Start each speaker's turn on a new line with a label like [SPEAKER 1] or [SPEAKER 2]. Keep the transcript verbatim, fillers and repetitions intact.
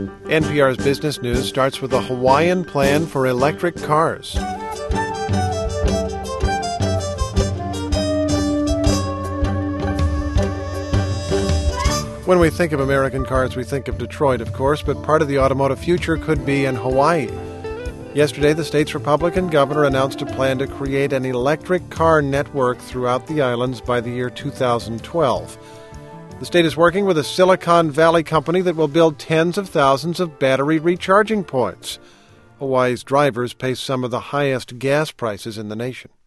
[SPEAKER 1] N P R's Business News starts with a Hawaiian plan for electric cars. When we think of American cars, we think of Detroit, of course, but part of the automotive future could be in Hawaii. Yesterday, the state's Republican governor announced a plan to create an electric car network throughout the islands by the year two thousand twelve. The state is working with a Silicon Valley company that will build tens of thousands of battery recharging points. Hawaii's drivers pay some of the highest gas prices in the nation.